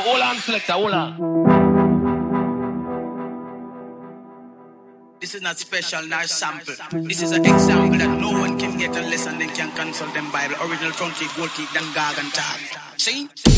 hold on, selector, hold on. This is not special nor sample. This is an example that no one can get unless and then can consult them Bible. Original front teeth, gold teeth, then gag and tag. See?